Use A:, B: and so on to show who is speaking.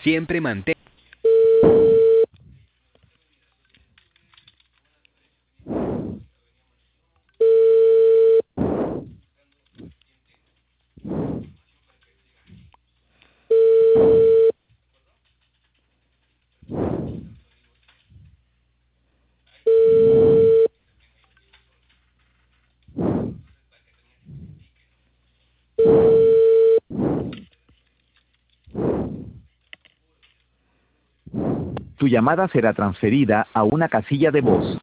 A: Siempre mantén.
B: Tu llamada será transferida a una casilla de voz.